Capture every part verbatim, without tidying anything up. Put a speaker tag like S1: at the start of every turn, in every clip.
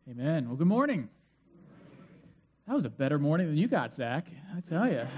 S1: Amen. Well, good morning. That was a better morning than you got, Zach. I tell you.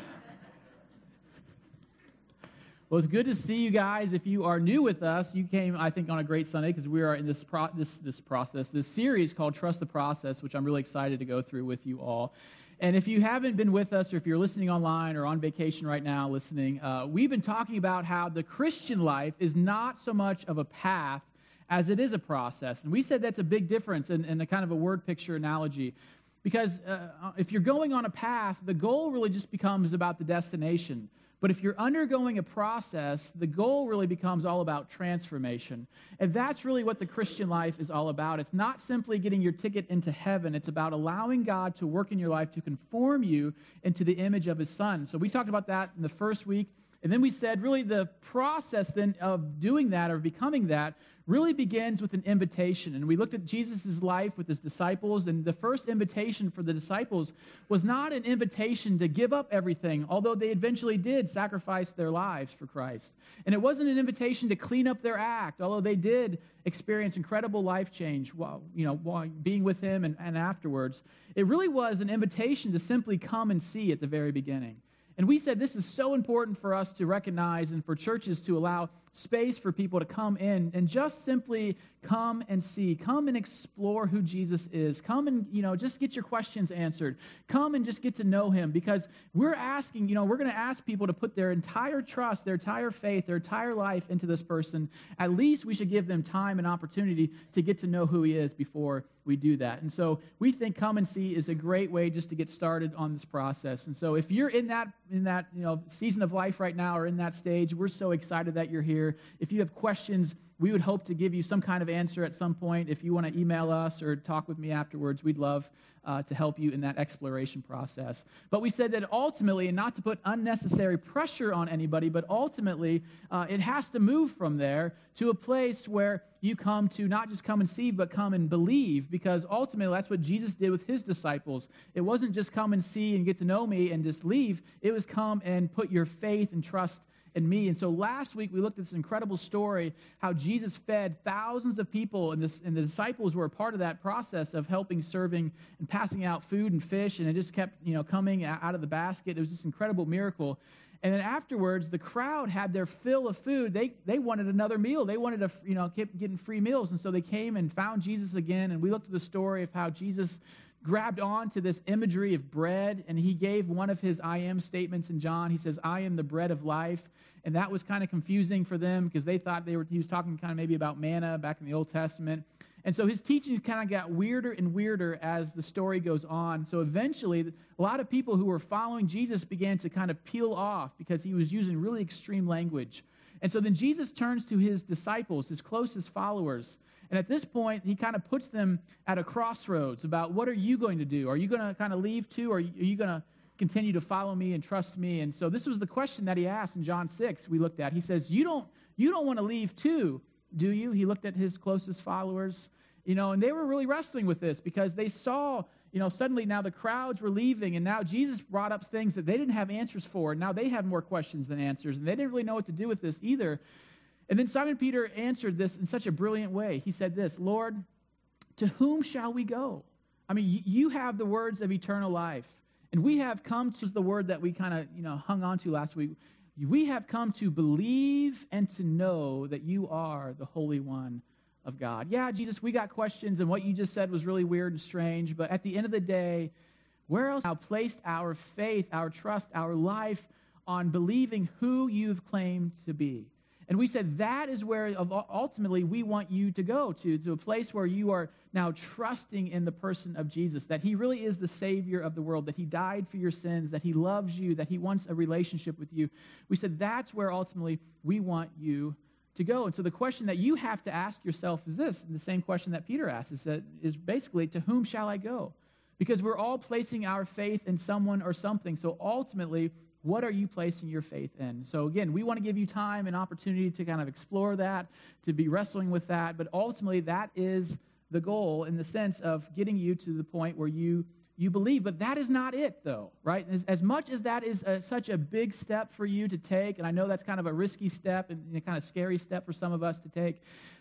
S1: Well, it's good to see you guys. If you are new with us, you came, I think, on a great Sunday because we are in this pro- this this process, this series called Trust the Process, which I'm really excited to go through with you all. And if you haven't been with us, or if you're listening online or on vacation right now listening, uh, we've been talking about how the Christian life is not so much of a path as it is a process. And we said that's a big difference in, in a kind of a word picture analogy. Because uh, if you're going on a path, the goal really just becomes about the destination. But if you're undergoing a process, the goal really becomes all about transformation. And that's really what the Christian life is all about. It's not simply getting your ticket into heaven. It's about allowing God to work in your life to conform you into the image of His Son. So we talked about that in the first week. And then we said really the process then of doing that or becoming that really begins with an invitation. And we looked at Jesus' life with His disciples, and the first invitation for the disciples was not an invitation to give up everything, although they eventually did sacrifice their lives for Christ. And it wasn't an invitation to clean up their act, although they did experience incredible life change while, you know, while being with Him and, and afterwards. It really was an invitation to simply come and see at the very beginning. And we said this is so important for us to recognize and for churches to allow space for people to come in and just simply come and see. Come and explore who Jesus is. Come and, you know, just get your questions answered. Come and just get to know Him, because we're asking, you know, we're going to ask people to put their entire trust, their entire faith, their entire life into this person. At least we should give them time and opportunity to get to know who He is before we do that. And so we think come and see is a great way just to get started on this process. And so if you're in that in that you know season of life right now or in that stage, we're so excited that you're here. If you have questions, we would hope to give you some kind of answer at some point. If you want to email us or talk with me afterwards, we'd love uh, to help you in that exploration process. But we said that ultimately, and not to put unnecessary pressure on anybody, but ultimately uh, it has to move from there to a place where you come to not just come and see, but come and believe, because ultimately that's what Jesus did with His disciples. It wasn't just come and see and get to know me and just leave. It was come and put your faith and trust in me. And so last week we looked at this incredible story, how Jesus fed thousands of people, and, this, and the disciples were a part of that process of helping, serving, and passing out food and fish, and it just kept, you know, coming out of the basket. It was this incredible miracle. And then afterwards, the crowd had their fill of food. They they wanted another meal. They wanted to, you know, keep getting free meals. And so they came and found Jesus again, and we looked at the story of how Jesus grabbed on to this imagery of bread, and He gave one of His I am statements in John. He says, I am the bread of life. And that was kind of confusing for them because they thought they were he was talking kind of maybe about manna back in the Old Testament. And so His teaching kind of got weirder and weirder as the story goes on. So eventually, a lot of people who were following Jesus began to kind of peel off because He was using really extreme language. And so then Jesus turns to His disciples, His closest followers. And at this point, He kind of puts them at a crossroads about what are you going to do? Are you going to kind of leave too? Or are you going to continue to follow me and trust me? And so this was the question that He asked in John six we looked at. He says, you don't, you don't want to leave too, do you? He looked at His closest followers, you know, and they were really wrestling with this because they saw, you know, suddenly now the crowds were leaving, and now Jesus brought up things that they didn't have answers for, and now they have more questions than answers, and they didn't really know what to do with this either. And then Simon Peter answered this in such a brilliant way. He said this, Lord, to whom shall we go? I mean, you have the words of eternal life. And we have come to the word that we kind of, you know, hung on to last week. We have come to believe and to know that You are the Holy One of God. Yeah, Jesus, we got questions, and what you just said was really weird and strange. But at the end of the day, where else have we placed our faith, our trust, our life on believing who You've claimed to be? And we said that is where ultimately we want you to go to, to a place where you are now trusting in the person of Jesus, that He really is the Savior of the world, that He died for your sins, that He loves you, that He wants a relationship with you. We said that's where ultimately we want you to go. And so the question that you have to ask yourself is this, the same question that Peter asked, is, that, is basically, to whom shall I go? Because we're all placing our faith in someone or something. So ultimately, what are you placing your faith in? So again, we want to give you time and opportunity to kind of explore that, to be wrestling with that, but ultimately that is the goal in the sense of getting you to the point where you you believe. But that is not it, though, right? As, as much as that is a, such a big step for you to take, and I know that's kind of a risky step and a kind of scary step for some of us to take,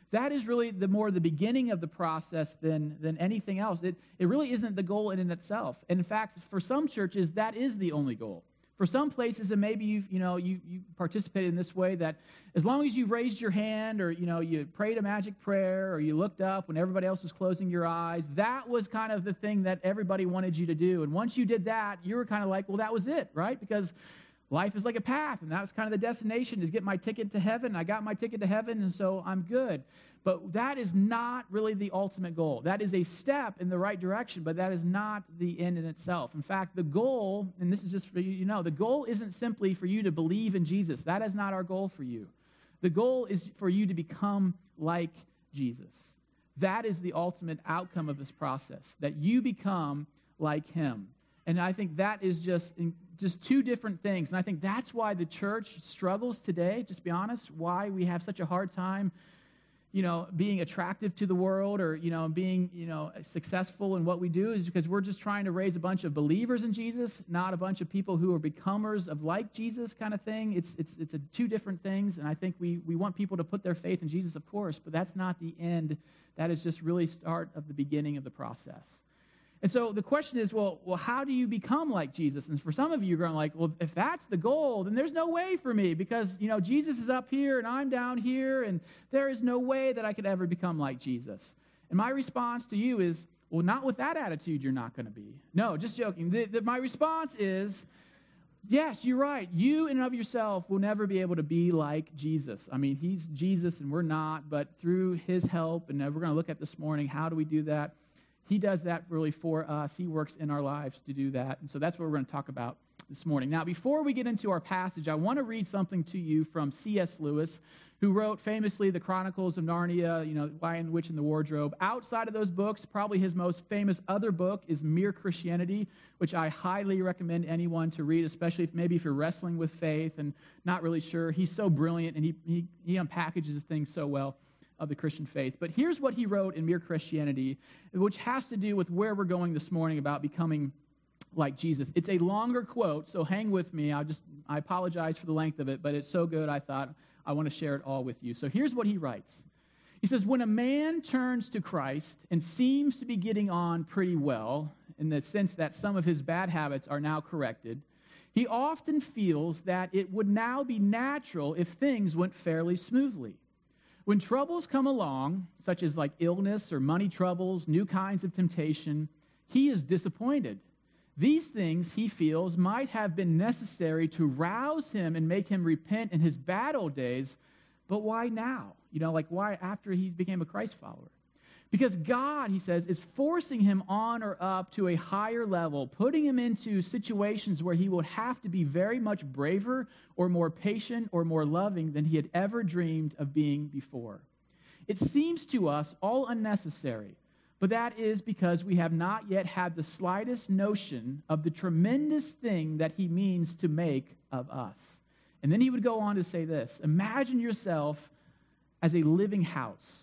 S1: that is really the more the beginning of the process than, than anything else. It, it really isn't the goal in, in itself. And in fact, for some churches, that is the only goal. For some places, and maybe you've, you know, you, you participated in this way, that as long as you raised your hand or, you know, you prayed a magic prayer or you looked up when everybody else was closing your eyes, that was kind of the thing that everybody wanted you to do. And once you did that, you were kind of like, well, that was it, right? Because life is like a path, and that was kind of the destination, is get my ticket to heaven. I got my ticket to heaven, and so I'm good. But that is not really the ultimate goal. That is a step in the right direction, but that is not the end in itself. In fact, the goal, and this is just for you to know, the goal isn't simply for you to believe in Jesus. That is not our goal for you. The goal is for you to become like Jesus. That is the ultimate outcome of this process, that you become like him. And I think that is just just two different things. And I think that's why the church struggles today, just to be honest, why we have such a hard time, you know, being attractive to the world or, you know, being, you know, successful in what we do, is because we're just trying to raise a bunch of believers in Jesus, not a bunch of people who are becomers of like Jesus kind of thing. It's it's it's a two different things, and I think we we want people to put their faith in Jesus, of course, but that's not the end. That is just really start of the beginning of the process. And so the question is, well, well, how do you become like Jesus? And for some of you, you're going like, well, if that's the goal, then there's no way for me because, you know, Jesus is up here and I'm down here, and there is no way that I could ever become like Jesus. And my response to you is, well, not with that attitude, you're not going to be. No, just joking. The, the, my response is, yes, you're right. You in and of yourself will never be able to be like Jesus. I mean, he's Jesus and we're not, but through his help, and we're going to look at this morning, how do we do that? He does that really for us. He works in our lives to do that. And so that's what we're going to talk about this morning. Now, before we get into our passage, I want to read something to you from C S Lewis, who wrote famously the Chronicles of Narnia, you know, Lion, the Witch, and the Wardrobe. Outside of those books, probably his most famous other book is Mere Christianity, which I highly recommend anyone to read, especially if maybe if you're wrestling with faith and not really sure. He's so brilliant, and he he, he unpackages things so well of the Christian faith. But here's what he wrote in Mere Christianity, which has to do with where we're going this morning about becoming like Jesus. It's a longer quote, so hang with me. I just I apologize for the length of it, but it's so good I thought I want to share it all with you. So here's what he writes. He says, when a man turns to Christ and seems to be getting on pretty well, in the sense that some of his bad habits are now corrected, he often feels that it would now be natural if things went fairly smoothly. When troubles come along, such as like illness or money troubles, new kinds of temptation, he is disappointed. These things, he feels, might have been necessary to rouse him and make him repent in his bad old days, but why now? You know, like why after he became a Christ follower? Because God, he says, is forcing him on or up to a higher level, putting him into situations where he will have to be very much braver or more patient or more loving than he had ever dreamed of being before. It seems to us all unnecessary, but that is because we have not yet had the slightest notion of the tremendous thing that he means to make of us. And then he would go on to say this: imagine yourself as a living house.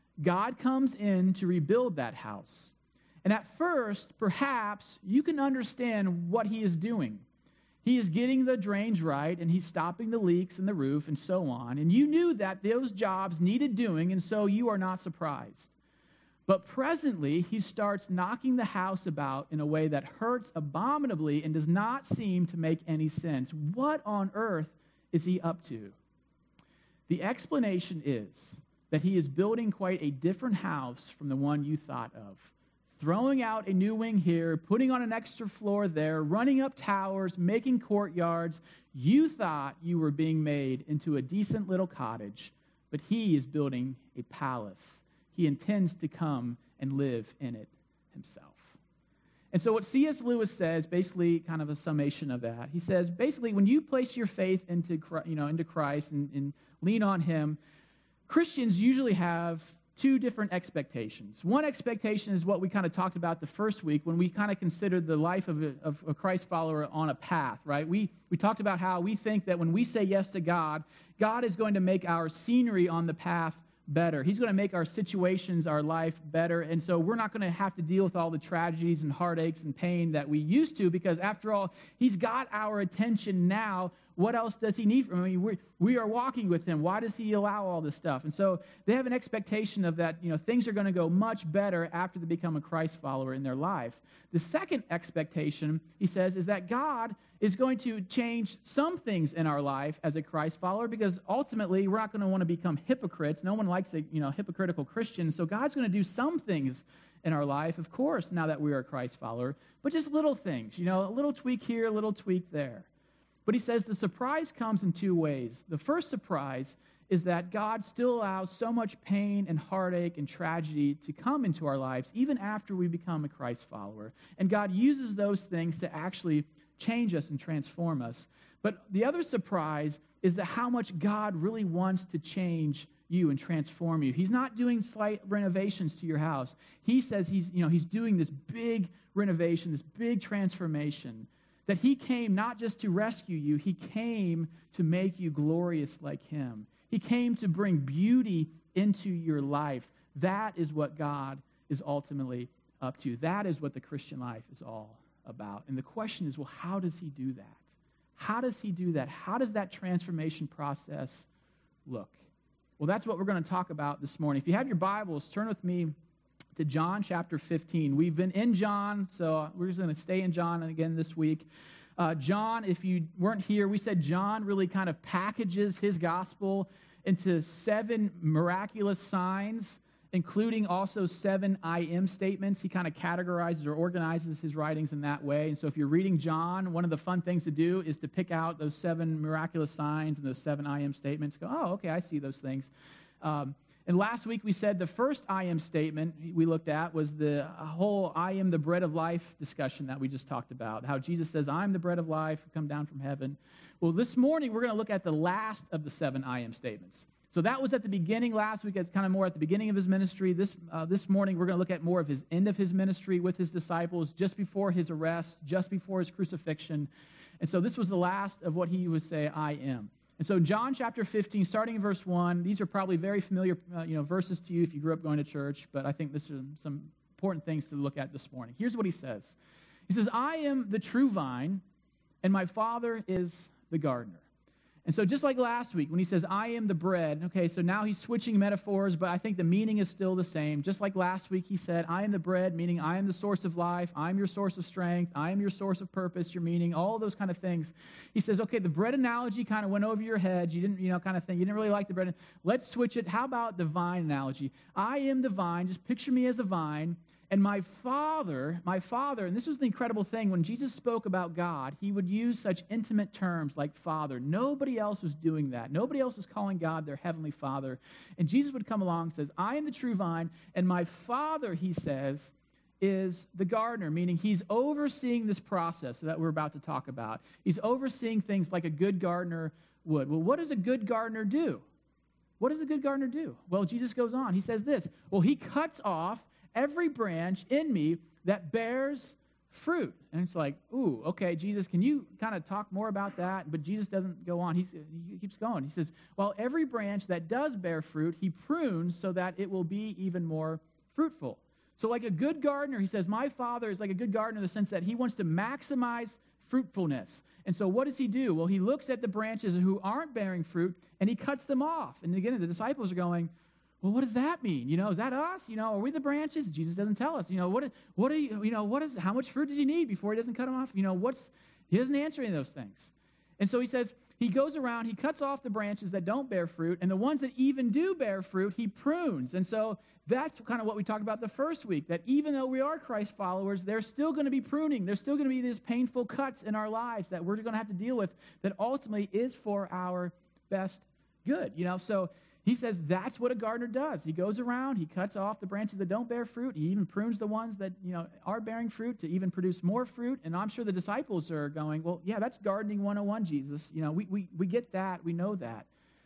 S1: God comes in to rebuild that house. And at first, perhaps, you can understand what he is doing. He is getting the drains right, and he's stopping the leaks in the roof, and so on. And you knew that those jobs needed doing, and so you are not surprised. But presently, he starts knocking the house about in a way that hurts abominably and does not seem to make any sense. What on earth is he up to? The explanation is that he is building quite a different house from the one you thought of. Throwing out a new wing here, putting on an extra floor there, running up towers, making courtyards. You thought you were being made into a decent little cottage, but he is building a palace. He intends to come and live in it himself. And so what C S Lewis says, basically kind of a summation of that, he says, basically, when you place your faith into, you know, into Christ and, and lean on him, Christians usually have two different expectations. One expectation is what we kind of talked about the first week when we kind of considered the life of a, of a Christ follower on a path, right? We, we talked about how we think that when we say yes to God, God is going to make our scenery on the path better. He's going to make our situations, our life better, and so we're not going to have to deal with all the tragedies and heartaches and pain that we used to because, after all, he's got our attention now. what else does he need from me? I mean, we we are walking with him. Why does he allow all this stuff? And so they have an expectation of that, you know, things are going to go much better after they become a Christ follower in their life. The second expectation, he says, is that God is going to change some things in our life as a Christ follower, because ultimately we're not going to want to become hypocrites. No one likes a, you know, hypocritical Christian. So God's going to do some things in our life, of course, now that we are a Christ follower, but just little things, you know, a little tweak here, a little tweak there. But he says the surprise comes in two ways. The first surprise is that God still allows so much pain and heartache and tragedy to come into our lives, even after we become a Christ follower. And God uses those things to actually change us and transform us. But the other surprise is that how much God really wants to change you and transform you. He's not doing slight renovations to your house. He says he's, you know, he's doing this big renovation, this big transformation. That he came not just to rescue you, he came to make you glorious like him. He came to bring beauty into your life. That is what God is ultimately up to. That is what the Christian life is all about. And the question is, well, how does he do that? How does he do that? How does that transformation process look? Well, that's what we're going to talk about this morning. If you have your Bibles, turn with me to John chapter fifteen. We've been in John, so we're just going to stay in John again this week. Uh, John, if you weren't here, we said John really kind of packages his gospel into seven miraculous signs, including also seven I am statements. He kind of categorizes or organizes his writings in that way. And so if you're reading John, one of the fun things to do is to pick out those seven miraculous signs and those seven I am statements. Go, oh, okay, I see those things. Um, and last week we said the first I am statement we looked at was the whole I am the bread of life discussion that we just talked about. How Jesus says, I'm the bread of life, come down from heaven. Well, this morning we're going to look at the last of the seven I am statements. So that was at the beginning last week. It's kind of more at the beginning of his ministry. This uh, this morning, we're going to look at more of his end of his ministry with his disciples, just before his arrest, just before his crucifixion. And so this was the last of what he would say, I am. And so John chapter fifteen, starting in verse one, these are probably very familiar uh, you know, verses to you if you grew up going to church, but I think this are some important things to look at this morning. Here's what he says. He says, I am the true vine, and my Father is the gardener. And so just like last week, when he says, I am the bread, okay, so now he's switching metaphors, but I think the meaning is still the same. Just like last week, he said, I am the bread, meaning I am the source of life, I am your source of strength, I am your source of purpose, your meaning, all those kind of things. He says, okay, the bread analogy kind of went over your head. You didn't, you know, kind of thing. You didn't really like the bread. Let's switch it. How about the vine analogy? I am the vine. Just picture me as the vine. And my Father, my Father, and this was the incredible thing, when Jesus spoke about God, he would use such intimate terms like Father. Nobody else was doing that. Nobody else was calling God their heavenly Father. And Jesus would come along and says, I am the true vine, and my Father, he says, is the gardener, meaning he's overseeing this process that we're about to talk about. He's overseeing things like a good gardener would. Well, what does a good gardener do? What does a good gardener do? Well, Jesus goes on. He says this, well, he cuts off every branch in me that bears fruit. And it's like, ooh, okay, Jesus, can you kind of talk more about that? But Jesus doesn't go on. He's, he keeps going. He says, well, every branch that does bear fruit, he prunes so that it will be even more fruitful. So like a good gardener, he says, my Father is like a good gardener in the sense that he wants to maximize fruitfulness. And so what does he do? Well, he looks at the branches who aren't bearing fruit, and he cuts them off. And again, the disciples are going, well, what does that mean? You know, is that us? You know, are we the branches? Jesus doesn't tell us. You know, what, what are you, you know, what is, how much fruit does he need before he doesn't cut them off? You know, what's, he doesn't answer any of those things. And so he says, he goes around, he cuts off the branches that don't bear fruit, and the ones that even do bear fruit, he prunes. And so that's kind of what we talked about the first week, that even though we are Christ followers, there's still going to be pruning. There's still going to be these painful cuts in our lives that we're going to have to deal with that ultimately is for our best good. You know, so he says that's what a gardener does. He goes around, he cuts off the branches that don't bear fruit. He even prunes the ones that, you know, are bearing fruit to even produce more fruit. And I'm sure the disciples are going, well, yeah, that's gardening one oh one, Jesus. You know, we we we get that. We know that.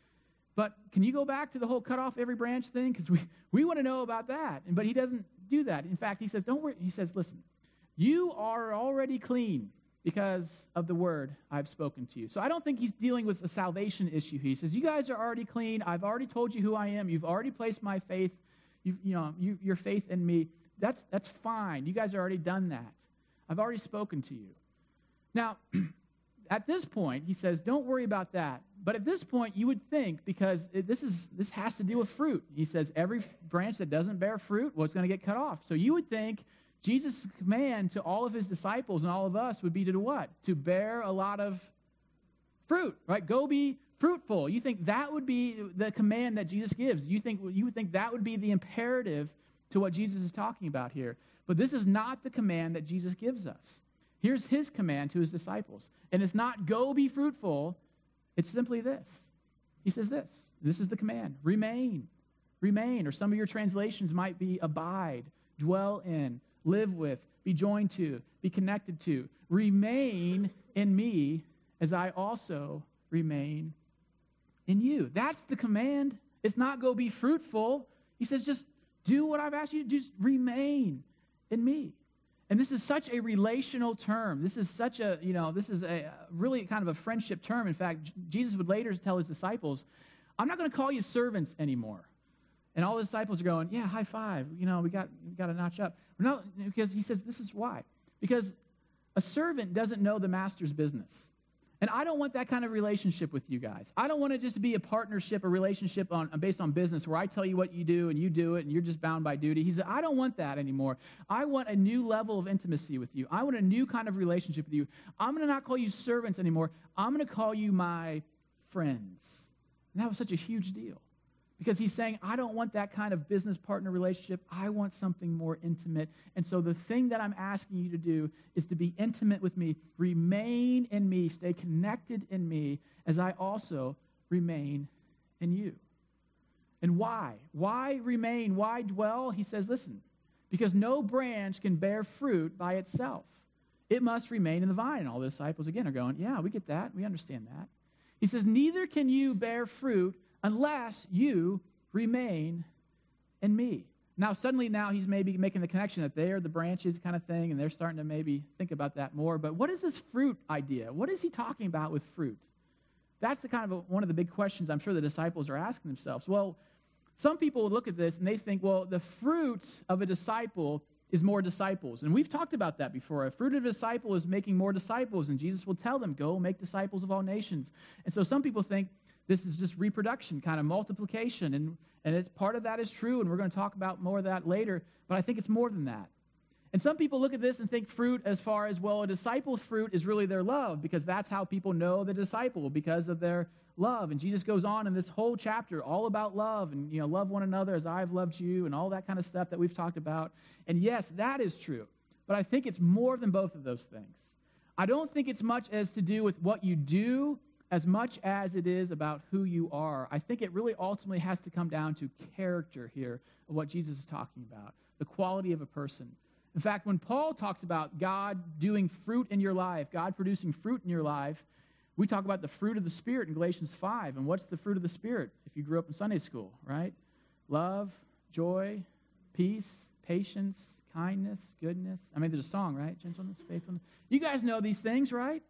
S1: But can you go back to the whole cut off every branch thing? Because we, we want to know about that. But he doesn't do that. In fact, he says, don't worry. He says, listen, you are already clean because of the word I've spoken to you. So I don't think he's dealing with a salvation issue. He says, you guys are already clean. I've already told you who I am. You've already placed my faith, you you know, you, your faith in me. That's that's fine. You guys have already done that. I've already spoken to you. Now, at this point, he says, don't worry about that. But at this point, you would think, because it, this is this has to do with fruit. He says, every branch that doesn't bear fruit, well, it's going to get cut off. So you would think Jesus' command to all of his disciples and all of us would be to do what? To bear a lot of fruit, right? Go be fruitful. You think that would be the command that Jesus gives. You think you would think that would be the imperative to what Jesus is talking about here. But this is not the command that Jesus gives us. Here's his command to his disciples. And it's not go be fruitful. It's simply this. He says this. This is the command. Remain. Remain. Or some of your translations might be abide, dwell in, live with, be joined to, be connected to. Remain in me as I also remain in you. That's the command. It's not go be fruitful. He says just do what I've asked you to do. Just remain in me. And this is such a relational term. This is such a, you know, this is a really kind of a friendship term. In fact, Jesus would later tell his disciples, I'm not going to call you servants anymore. And all the disciples are going, yeah, high five. You know, we got, we got to notch up. No, because he says this is why. Because a servant doesn't know the master's business. And I don't want that kind of relationship with you guys. I don't want it just to be a partnership, a relationship on, based on business where I tell you what you do and you do it and you're just bound by duty. He said, I don't want that anymore. I want a new level of intimacy with you. I want a new kind of relationship with you. I'm going to not call you servants anymore. I'm going to call you my friends. And that was such a huge deal. Because he's saying, I don't want that kind of business partner relationship. I want something more intimate. And so the thing that I'm asking you to do is to be intimate with me. Remain in me. Stay connected in me as I also remain in you. And why? Why remain? Why dwell? He says, listen, because no branch can bear fruit by itself. It must remain in the vine. And all the disciples, again, are going, yeah, we get that. We understand that. He says, neither can you bear fruit unless you remain in me. Now, suddenly now he's maybe making the connection that they are the branches kind of thing, and they're starting to maybe think about that more. But what is this fruit idea? What is he talking about with fruit? That's the kind of a, one of the big questions I'm sure the disciples are asking themselves. Well, some people would look at this and they think, well, the fruit of a disciple is more disciples. And we've talked about that before. A fruit of a disciple is making more disciples, and Jesus will tell them, go make disciples of all nations. And so some people think, this is just reproduction, kind of multiplication, and, and it's, part of that is true, and we're going to talk about more of that later, but I think it's more than that. And some people look at this and think fruit as far as, well, a disciple's fruit is really their love, because that's how people know the disciple, because of their love. And Jesus goes on in this whole chapter all about love, and, you know, love one another as I've loved you, and all that kind of stuff that we've talked about. And yes, that is true, but I think it's more than both of those things. I don't think it's much as to do with what you do as much as it is about who you are. I think it really ultimately has to come down to character here of what Jesus is talking about, the quality of a person. In fact, when Paul talks about God doing fruit in your life, God producing fruit in your life, we talk about the fruit of the Spirit in Galatians five. And what's the fruit of the Spirit if you grew up in Sunday school, right? Love, joy, peace, patience, kindness, goodness. I mean, there's a song, right? Gentleness, faithfulness. You guys know these things, right?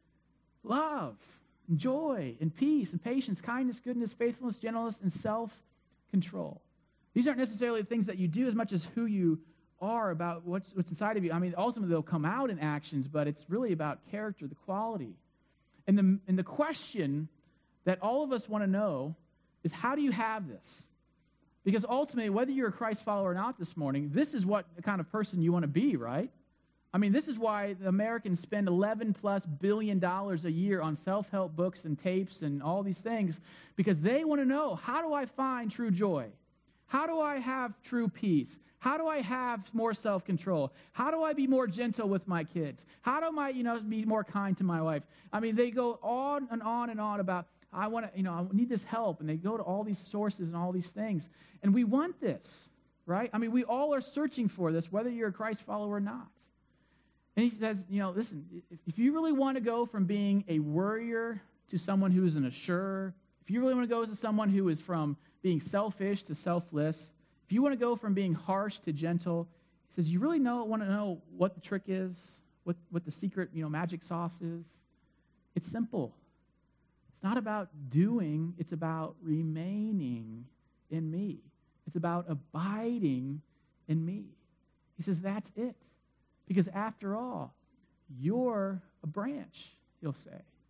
S1: Love, and joy, and peace, and patience, kindness, goodness, faithfulness, gentleness, and self-control. These aren't necessarily things that you do as much as who you are, about what's, what's inside of you. I mean, ultimately they'll come out in actions, but it's really about character, the quality. And the, and the question that all of us want to know is, how do you have this? Because ultimately, whether you're a Christ follower or not this morning, this is what the kind of person you want to be, right? I mean, this is why the Americans spend eleven plus billion dollars a year on self-help books and tapes and all these things, because they want to know, how do I find true joy? How do I have true peace? How do I have more self-control? How do I be more gentle with my kids? How do I, you know, be more kind to my wife? I mean, they go on and on and on about, I want to, you know, I need this help, and they go to all these sources and all these things, and we want this, right? I mean, we all are searching for this, whether you're a Christ follower or not. And he says, you know, listen, if you really want to go from being a worrier to someone who is an assurer, if you really want to go to someone who is from being selfish to selfless, if you want to go from being harsh to gentle, he says, you really know, want to know what the trick is, what, what the secret, you know, magic sauce is? It's simple. It's not about doing, it's about remaining in me. It's about abiding in me. He says, that's it. Because after all, you're a branch, he'll say.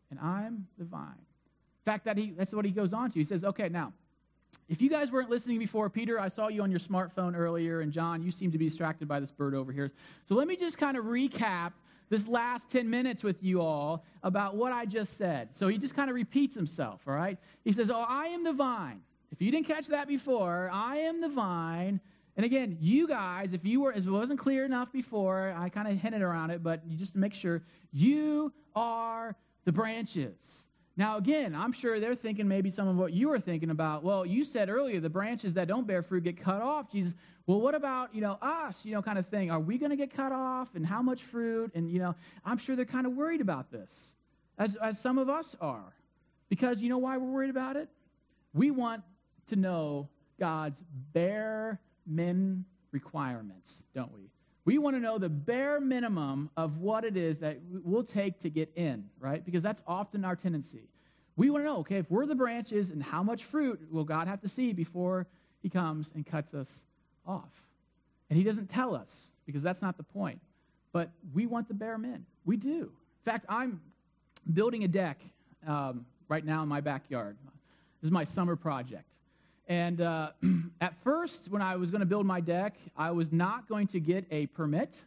S1: and I'm the vine. In fact, that he, that's what he goes on to. He says, okay, now, if you guys weren't listening before, Peter, I saw you on your smartphone earlier, and John, you seem to be distracted by this bird over here. So let me just kind of recap this last ten minutes with you all about what I just said. So he just kind of repeats himself, all right? He says, oh, I am the vine. If you didn't catch that before, I am the vine. And again, you guys, if you were, if it wasn't clear enough before, I kind of hinted around it, but you just to make sure, you are the branches. Now, again, I'm sure they're thinking maybe some of what you were thinking about. Well, you said earlier the branches that don't bear fruit get cut off. Jesus, well, what about, you know, us, you know, kind of thing. Are we going to get cut off, and how much fruit? And, you know, I'm sure they're kind of worried about this, as, as some of us are. Because you know why we're worried about it? We want to know God's bare min requirements, don't we? We want to know the bare minimum of what it is that we'll take to get in, right? Because that's often our tendency. We want to know, okay, if we're the branches, and how much fruit will God have to see before he comes and cuts us off? And he doesn't tell us, because that's not the point. But we want the bare min. We do. In fact, I'm building a deck um, right now in my backyard. This is my summer project. And uh, at first, when I was going to build my deck, I was not going to get a permit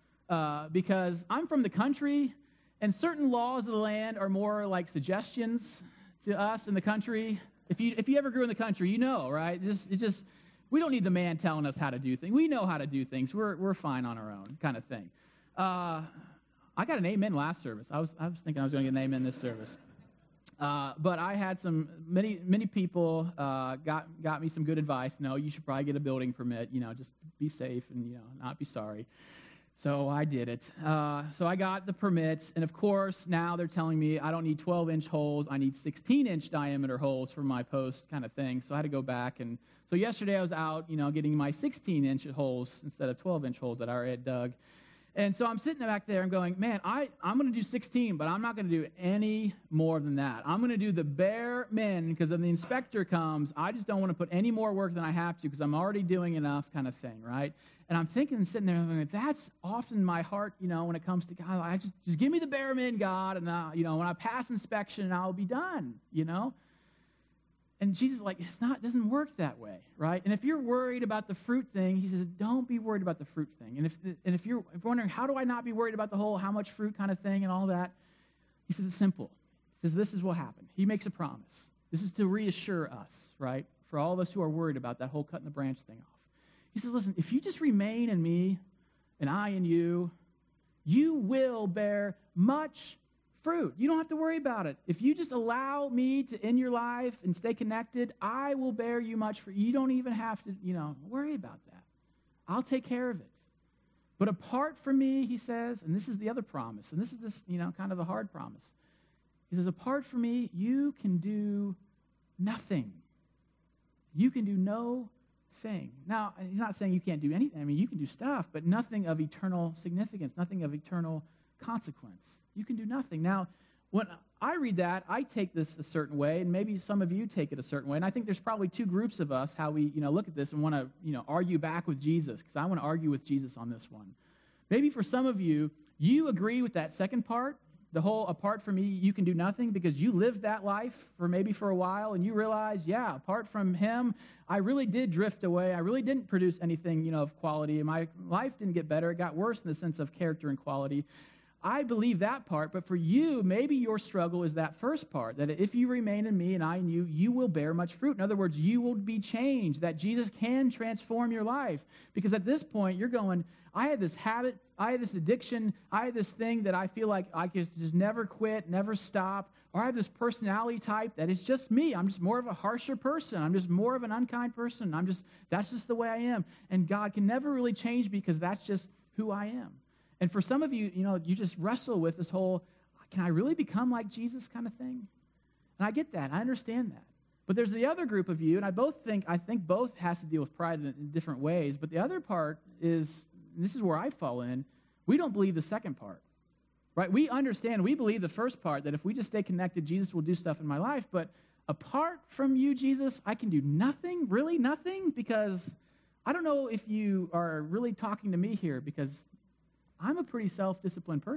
S1: uh, because I'm from the country, and certain laws of the land are more like suggestions to us in the country. If you if you ever grew in the country, you know, right? It just, it just we don't need the man telling us how to do things. We know how to do things. We're we're fine on our own, kind of thing. Uh, I got an amen last service. I was I was thinking I was going to get an amen this service. Uh, but I had some, many many people uh, got got me some good advice. No, you should probably get a building permit, you know, just be safe and, you know, not be sorry. So I did it. Uh, so I got the permits, and of course, now they're telling me I don't need twelve-inch holes, I need sixteen-inch diameter holes for my post kind of thing. So I had to go back, and so yesterday I was out, you know, getting my sixteen-inch holes instead of twelve-inch holes that I already had dug. And so I'm sitting back there, I'm going, man, I, I'm going to do sixteen, but I'm not going to do any more than that. I'm going to do the bare min, because when the inspector comes, I just don't want to put any more work than I have to, because I'm already doing enough kind of thing, right? And I'm thinking, sitting there, I'm going, that's often my heart, you know, when it comes to God. I just, just give me the bare min, God, and, uh, you know, when I pass inspection, I'll be done, you know? And Jesus is like, it's not, it doesn't work that way, right? And if you're worried about the fruit thing, he says, don't be worried about the fruit thing. And if and if you're, if you're wondering, how do I not be worried about the whole how much fruit kind of thing and all that? He says, it's simple. He says, this is what happened. He makes a promise. This is to reassure us, right? For all of us who are worried about that whole cutting the branch thing off. He says, listen, if you just remain in me and I in you, you will bear much fruit. You don't have to worry about it. If you just allow me to in your life and stay connected, I will bear you much fruit. You don't even have to, you know, worry about that. I'll take care of it. But apart from me, he says, and this is the other promise, and this is this, you know, kind of a hard promise. He says, apart from me, you can do nothing. You can do no thing. Now, he's not saying you can't do anything. I mean, you can do stuff, but nothing of eternal significance, nothing of eternal consequence. You can do nothing. Now, when I read that, I take this a certain way, and maybe some of you take it a certain way. And I think there's probably two groups of us, how we, you know, look at this and want to, you know, argue back with Jesus, because I want to argue with Jesus on this one. Maybe for some of you, you agree with that second part, the whole apart from me, you can do nothing, because you lived that life for maybe for a while, and you realize, yeah, apart from him, I really did drift away. I really didn't produce anything, you know, of quality. My life didn't get better. It got worse in the sense of character and quality. I believe that part, but for you, maybe your struggle is that first part, that if you remain in me and I in you, you will bear much fruit. In other words, you will be changed, that Jesus can transform your life. Because at this point, you're going, I had this habit, I had this addiction, I had this thing that I feel like I could just never quit, never stop, or I have this personality type that is just me. I'm just more of a harsher person. I'm just more of an unkind person. I'm just, that's just the way I am. And God can never really change me, because that's just who I am. And for some of you, you know, you just wrestle with this whole, can I really become like Jesus kind of thing? And I get that. I understand that. But there's the other group of you, and I both think, I think both has to deal with pride in, in different ways. But the other part is, and this is where I fall in, we don't believe the second part, right? We understand, we believe the first part, that if we just stay connected, Jesus will do stuff in my life. But apart from you, Jesus, I can do nothing, really nothing, because I don't know if you are really talking to me here, because I'm a pretty self-disciplined person.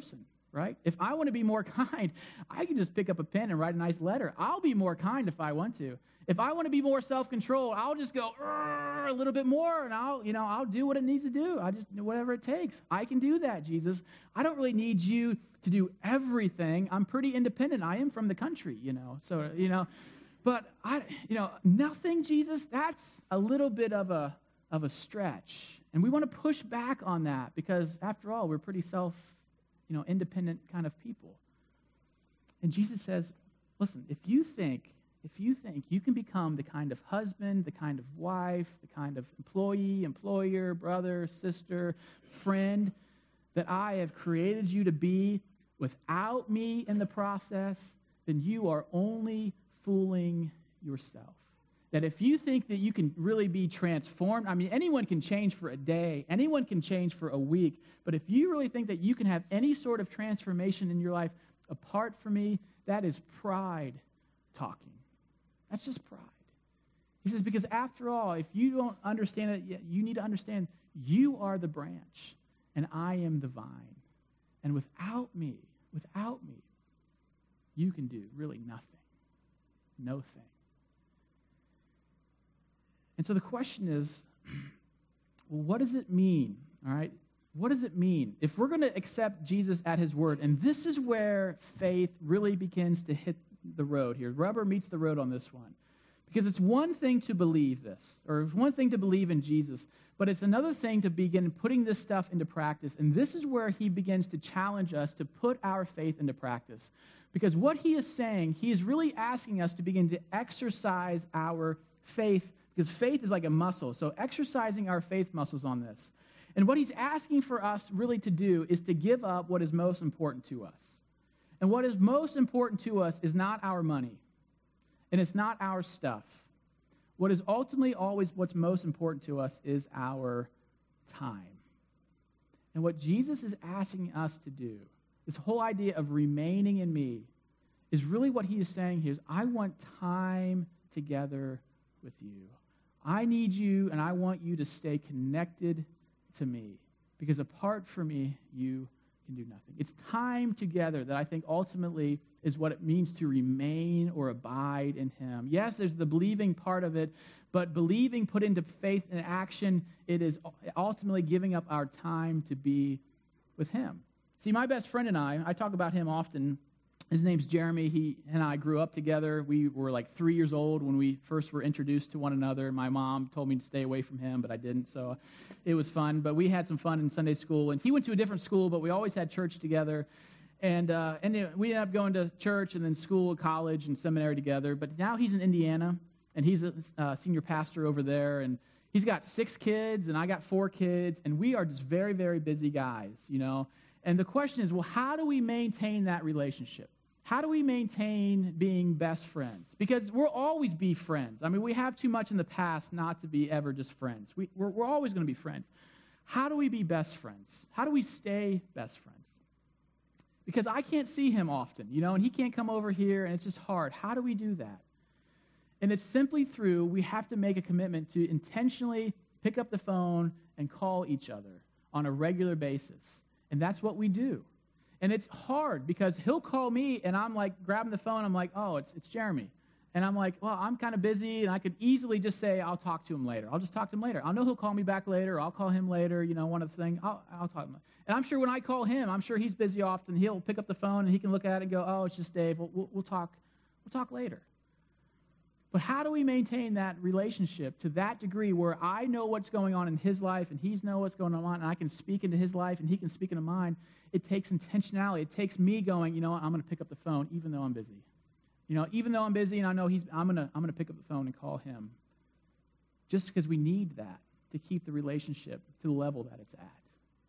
S1: right? If I want to be more kind, I can just pick up a pen and write a nice letter. I'll be more kind if I want to. If I want to be more self-controlled, I'll just go a little bit more, and I'll, you know, I'll do what it needs to do. I just whatever it takes. I can do that, Jesus. I don't really need you to do everything. I'm pretty independent. I am from the country, you know. So, you know, but I, you know, nothing, Jesus. That's a little bit of a of a stretch, and we want to push back on that because, after all, we're pretty self, you know, independent kind of people. And Jesus says, listen, if you think. If you think you can become the kind of husband, the kind of wife, the kind of employee, employer, brother, sister, friend that I have created you to be without me in the process, then you are only fooling yourself. That if you think that you can really be transformed, I mean, anyone can change for a day, anyone can change for a week, but if you really think that you can have any sort of transformation in your life apart from me, that is pride talking. That's just pride. He says, because after all, if you don't understand it yet, you need to understand you are the branch and I am the vine. And without me, without me, you can do really nothing. No thing. And so the question is, well, what does it mean? All right? What does it mean? If we're going to accept Jesus at his word, and this is where faith really begins to hit the road here. Rubber meets the road on this one. Because it's one thing to believe this, or it's one thing to believe in Jesus, but it's another thing to begin putting this stuff into practice. And this is where he begins to challenge us to put our faith into practice. Because what he is saying, he is really asking us to begin to exercise our faith, because faith is like a muscle. So exercising our faith muscles on this. And what he's asking for us really to do is to give up what is most important to us. And what is most important to us is not our money, and it's not our stuff. What is ultimately always what's most important to us is our time. And what Jesus is asking us to do, this whole idea of remaining in me, is really what he is saying here is, I want time together with you. I need you, and I want you to stay connected to me, because apart from me, you can do nothing. It's time together that I think ultimately is what it means to remain or abide in him. Yes, there's the believing part of it, but believing put into faith and action, it is ultimately giving up our time to be with him. See, my best friend and I, I talk about him often. His name's Jeremy. He and I grew up together. We were like three years old when we first were introduced to one another. My mom told me to stay away from him, but I didn't, so it was fun. But we had some fun in Sunday school, and he went to a different school, but we always had church together. And uh, and you know, we ended up going to church and then school, college, and seminary together. But now he's in Indiana, and he's a uh, senior pastor over there, and he's got six kids, and I got four kids, and we are just very, very busy guys, you know. And the question is, well, how do we maintain that relationship? How do we maintain being best friends? Because we'll always be friends. I mean, we have too much in the past not to be ever just friends. We, we're, we're always going to be friends. How do we be best friends? How do we stay best friends? Because I can't see him often, you know, and he can't come over here, and it's just hard. How do we do that? And it's simply through, we have to make a commitment to intentionally pick up the phone and call each other on a regular basis. And that's what we do. And it's hard because he'll call me, and I'm like grabbing the phone. I'm like, oh, it's it's Jeremy. And I'm like, well, I'm kind of busy, and I could easily just say, I'll talk to him later. I'll just talk to him later. I'll know he'll call me back later. I'll call him later, you know, one of the things. I'll, I'll talk to him. And I'm sure when I call him, I'm sure he's busy often. He'll pick up the phone, and he can look at it and go, oh, it's just Dave. We'll, we'll, we'll talk. We'll talk later. But how do we maintain that relationship to that degree where I know what's going on in his life, and he's know what's going on, and I can speak into his life, and he can speak into mine? It takes intentionality. It takes me going, you know what, I'm going to pick up the phone even though I'm busy. You know, even though I'm busy and I know he's, I'm going to I'm going to pick up the phone and call him. Just because we need that to keep the relationship to the level that it's at.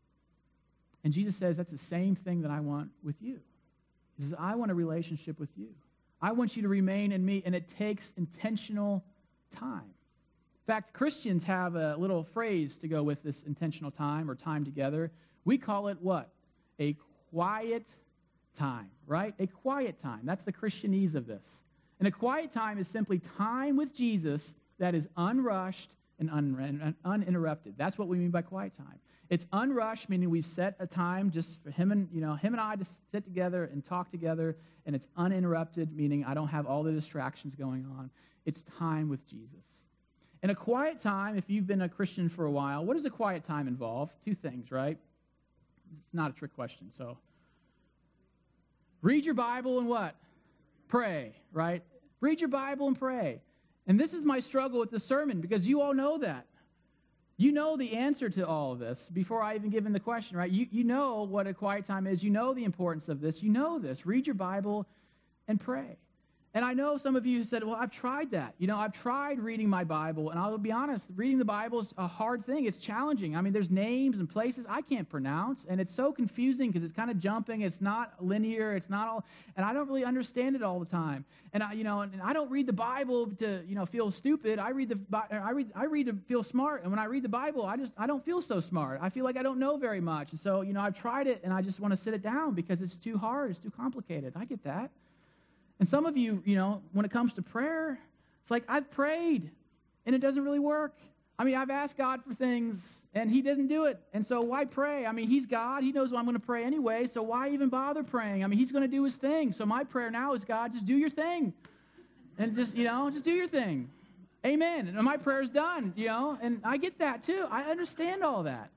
S1: And Jesus says that's the same thing that I want with you. He says, I want a relationship with you. I want you to remain in me, and it takes intentional time. In fact, Christians have a little phrase to go with this intentional time or time together. We call it what? A quiet time, right? A quiet time. That's the Christianese of this. And a quiet time is simply time with Jesus that is unrushed and un- uninterrupted. That's what we mean by quiet time. It's unrushed, meaning we set a time just for him and, you know, him and I to sit together and talk together, and it's uninterrupted, meaning I don't have all the distractions going on. It's time with Jesus. And a quiet time, if you've been a Christian for a while, what does a quiet time involve? Two things, right? It's not a trick question, so. Read your Bible and what? Pray, right? Read your Bible and pray. And this is my struggle with the sermon, because you all know that. You know the answer to all of this before I even give in the question, right? You, you know what a quiet time is. You know the importance of this. You know this. Read your Bible and pray. And I know some of you said, well, I've tried that. You know, I've tried reading my Bible, and I'll be honest, reading the Bible is a hard thing. It's challenging. I mean, there's names and places I can't pronounce, and it's so confusing because it's kind of jumping. It's not linear. It's not all, and I don't really understand it all the time. And I, you know, and I don't read the Bible to, you know, feel stupid. I read the, I read, I read to feel smart. And when I read the Bible, I just, I don't feel so smart. I feel like I don't know very much. And so, you know, I've tried it, and I just want to sit it down because it's too hard. It's too complicated. I get that. And some of you, you know, when it comes to prayer, it's like I've prayed, and it doesn't really work. I mean, I've asked God for things, and he doesn't do it. And so why pray? I mean, he's God. He knows what I'm going to pray anyway, so why even bother praying? I mean, he's going to do his thing. So my prayer now is, God, just do your thing. And just, you know, just do your thing. Amen. And my prayer's done, you know, and I get that too. I understand all that.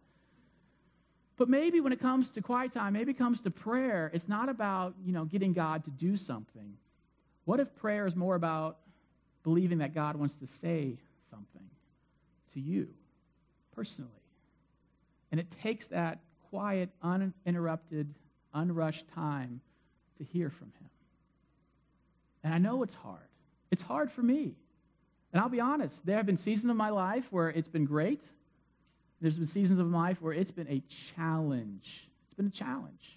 S1: But maybe when it comes to quiet time, maybe it comes to prayer, it's not about, you know, getting God to do something. What if prayer is more about believing that God wants to say something to you personally? And it takes that quiet, uninterrupted, unrushed time to hear from him. And I know it's hard. It's hard for me. And I'll be honest, there have been seasons of my life where it's been great. There's been seasons of my life where it's been a challenge. It's been a challenge.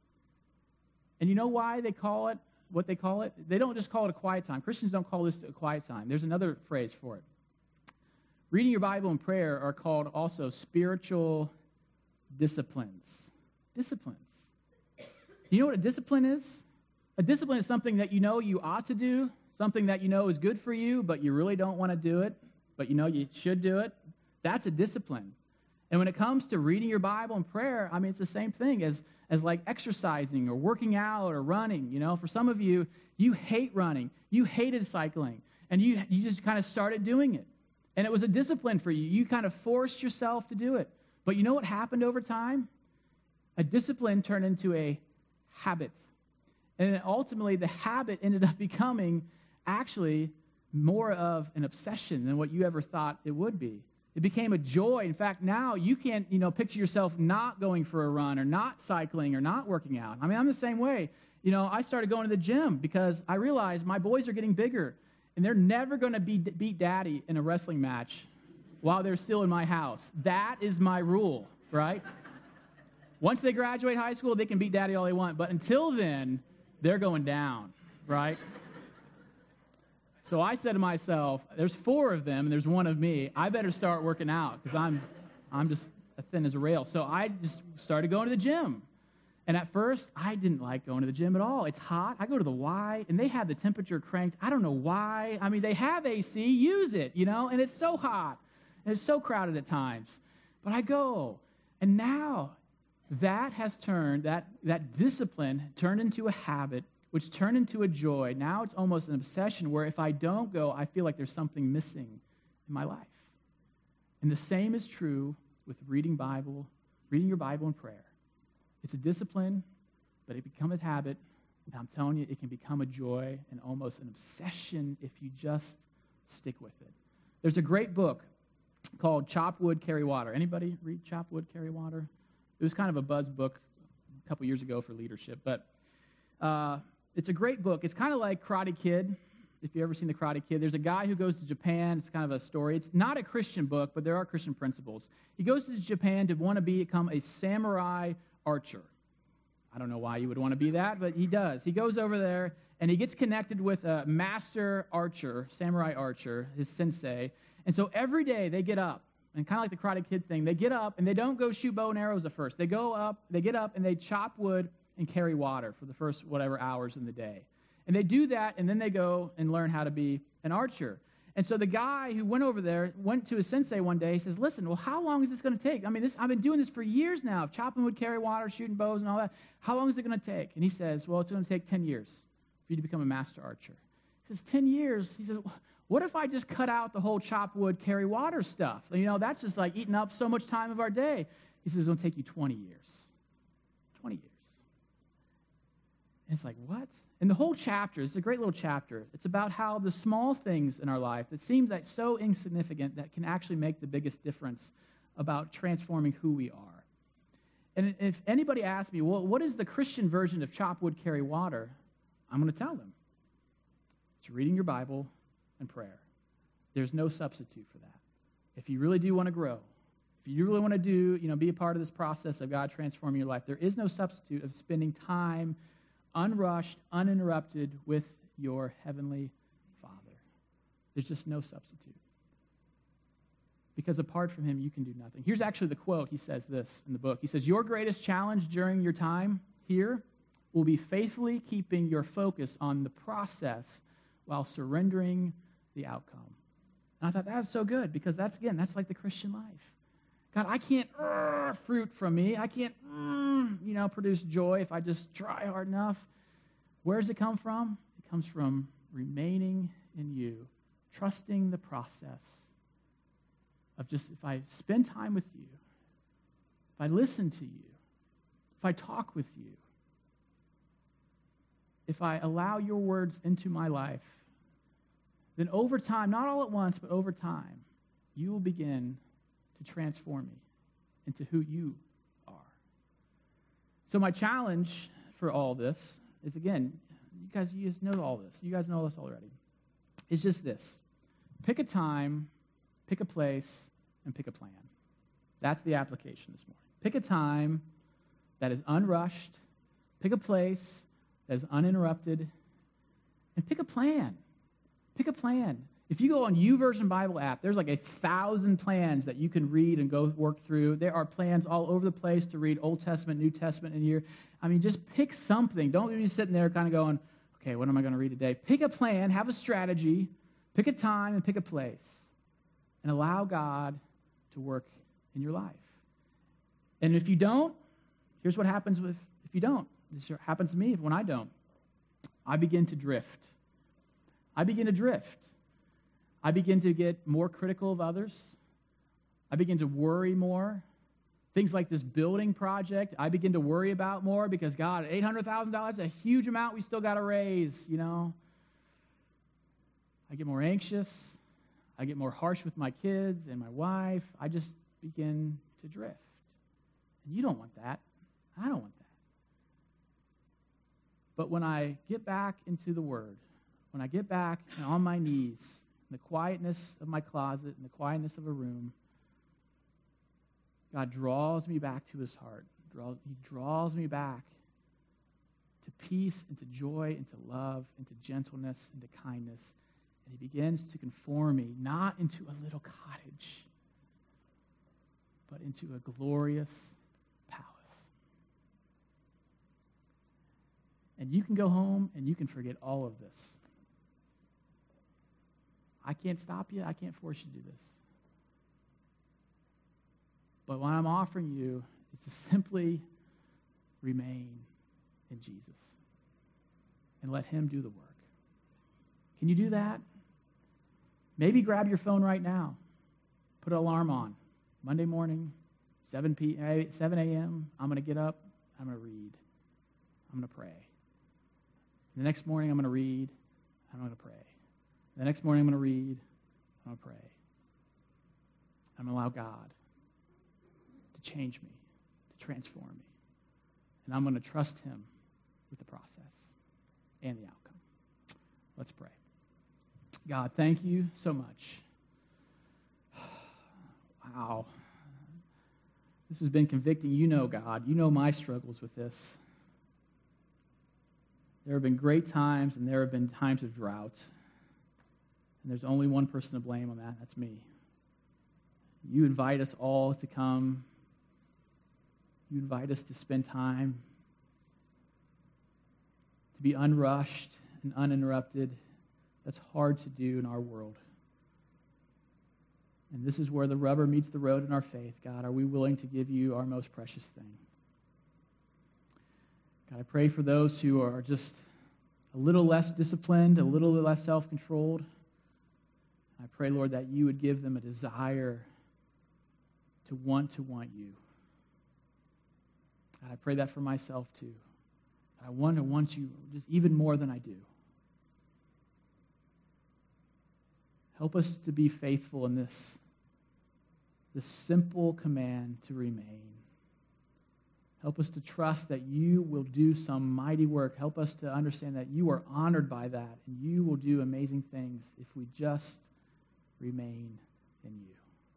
S1: And you know why they call it what they call it? They don't just call it a quiet time. Christians don't call this a quiet time. There's another phrase for it. Reading your Bible and prayer are called also spiritual disciplines. Disciplines. You know what a discipline is? A discipline is something that you know you ought to do, something that you know is good for you, but you really don't want to do it, but you know you should do it. That's a discipline. And when it comes to reading your Bible and prayer, I mean, it's the same thing as, as like exercising or working out or running. You know, for some of you, you hate running. You hated cycling. And you, you just kind of started doing it. And it was a discipline for you. You kind of forced yourself to do it. But you know what happened over time? A discipline turned into a habit. And then ultimately, the habit ended up becoming actually more of an obsession than what you ever thought it would be. It became a joy. In fact, now you can't, you know, picture yourself not going for a run or not cycling or not working out. I mean, I'm the same way. You know, I started going to the gym because I realized my boys are getting bigger, and they're never going to be, beat daddy in a wrestling match while they're still in my house. That is my rule, right? Once they graduate high school, they can beat daddy all they want. But until then, they're going down, right? So I said to myself, there's four of them, and there's one of me. I better start working out because I'm, I'm just as thin as a rail. So I just started going to the gym. And at first, I didn't like going to the gym at all. It's hot. I go to the Y, and they have the temperature cranked. I don't know why. I mean, they have A C. Use it, you know, and it's so hot. And it's so crowded at times. But I go. And now that has turned, that, that discipline turned into a habit, which turned into a joy. Now it's almost an obsession where if I don't go, I feel like there's something missing in my life. And the same is true with reading Bible, reading your Bible and prayer. It's a discipline, but it becomes a habit. And I'm telling you, it can become a joy and almost an obsession if you just stick with it. There's a great book called Chop Wood, Carry Water. Anybody read Chop Wood, Carry Water? It was kind of a buzz book a couple years ago for leadership, but uh, it's a great book. It's kind of like Karate Kid, if you've ever seen The Karate Kid. There's a guy who goes to Japan. It's kind of a story. It's not a Christian book, but there are Christian principles. He goes to Japan to want to become a samurai archer. I don't know why you would want to be that, but he does. He goes over there, and he gets connected with a master archer, samurai archer, his sensei. And so every day they get up, and kind of like the Karate Kid thing, they get up, and they don't go shoot bow and arrows at first. They go up, they get up, and they chop wood and carry water for the first whatever hours in the day. And they do that, and then they go and learn how to be an archer. And so the guy who went over there went to his sensei one day. He says, listen, well, how long is this going to take? I mean, this, I've been doing this for years now, chopping wood, carry water, shooting bows and all that. How long is it going to take? And he says, well, it's going to take ten years for you to become a master archer. He says, ten years? He says, what if I just cut out the whole chop wood, carry water stuff? You know, that's just like eating up so much time of our day. He says, it's going to take you twenty years. twenty years. And it's like, what? And the whole chapter, it's a great little chapter. It's about how the small things in our life that seem like so insignificant that can actually make the biggest difference about transforming who we are. And if anybody asks me, well, what is the Christian version of chop wood, carry water? I'm going to tell them. It's reading your Bible and prayer. There's no substitute for that. If you really do want to grow, if you really want to do, you know, be a part of this process of God transforming your life, there is no substitute of spending time unrushed, uninterrupted with your heavenly Father. There's just no substitute. Because apart from him, you can do nothing. Here's actually the quote. He says this in the book. He says, your greatest challenge during your time here will be faithfully keeping your focus on the process while surrendering the outcome. And I thought that was so good because that's, again, that's like the Christian life. God, I can't uh, fruit from me. I can't, mm, you know, produce joy if I just try hard enough. Where does it come from? It comes from remaining in you, trusting the process of just if I spend time with you, if I listen to you, if I talk with you, if I allow your words into my life, then over time, not all at once, but over time, you will begin to transform me into who you are. So my challenge for all this is, again, you guys, you guys know all this. You guys know this already. It's just this. Pick a time, pick a place, and pick a plan. That's the application this morning. Pick a time that is unrushed. Pick a place that is uninterrupted. And pick a plan. Pick a plan. If you go on YouVersion Bible app, there's like a thousand plans that you can read and go work through. There are plans all over the place to read Old Testament, New Testament in a year. I mean, just pick something. Don't be sitting there kind of going, okay, what am I going to read today? Pick a plan, have a strategy, pick a time, and pick a place. And allow God to work in your life. And if you don't, here's what happens with if you don't. This happens to me when I don't. I begin to drift. I begin to drift. I begin to get more critical of others. I begin to worry more. Things like this building project, I begin to worry about more because, God, eight hundred thousand dollars is a huge amount we still got to raise, you know. I get more anxious. I get more harsh with my kids and my wife. I just begin to drift. And you don't want that. I don't want that. But when I get back into the Word, when I get back and on my knees, in the quietness of my closet, in the quietness of a room, God draws me back to his heart. He draws me back to peace and to joy and to love and to gentleness and to kindness. And he begins to conform me, not into a little cottage, but into a glorious palace. And you can go home and you can forget all of this. I can't stop you. I can't force you to do this. But what I'm offering you is to simply remain in Jesus and let him do the work. Can you do that? Maybe grab your phone right now. Put an alarm on. Monday morning, seven a.m., I'm going to get up. I'm going to read. I'm going to pray. The next morning, I'm going to read. I'm going to pray. The next morning, I'm going to read. I'm going to pray. I'm going to allow God to change me, to transform me. And I'm going to trust him with the process and the outcome. Let's pray. God, thank you so much. Wow. This has been convicting. You know, God. You know my struggles with this. There have been great times, and there have been times of drought. And there's only one person to blame on that. That's me. You invite us all to come. You invite us to spend time, to be unrushed and uninterrupted. That's hard to do in our world. And this is where the rubber meets the road in our faith. God, are we willing to give you our most precious thing? God, I pray for those who are just a little less disciplined, a little less self-controlled. I pray, Lord, that you would give them a desire to want to want you. God, I pray that for myself too. I want to want you just even more than I do. Help us to be faithful in this, this simple command to remain. Help us to trust that you will do some mighty work. Help us to understand that you are honored by that, and you will do amazing things if we just remain in you.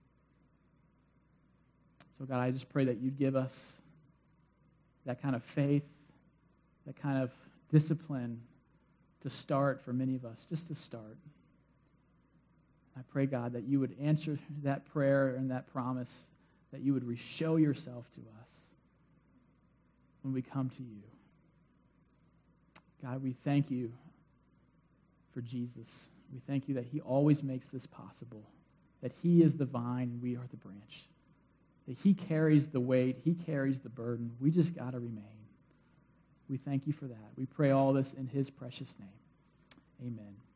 S1: So, God, I just pray that you'd give us that kind of faith, that kind of discipline to start for many of us, just to start. I pray, God, that you would answer that prayer and that promise, that you would re-show yourself to us when we come to you. God, we thank you for Jesus. We thank you that he always makes this possible, that he is the vine and we are the branch, that he carries the weight, he carries the burden. We just got to remain. We thank you for that. We pray all this in his precious name. Amen.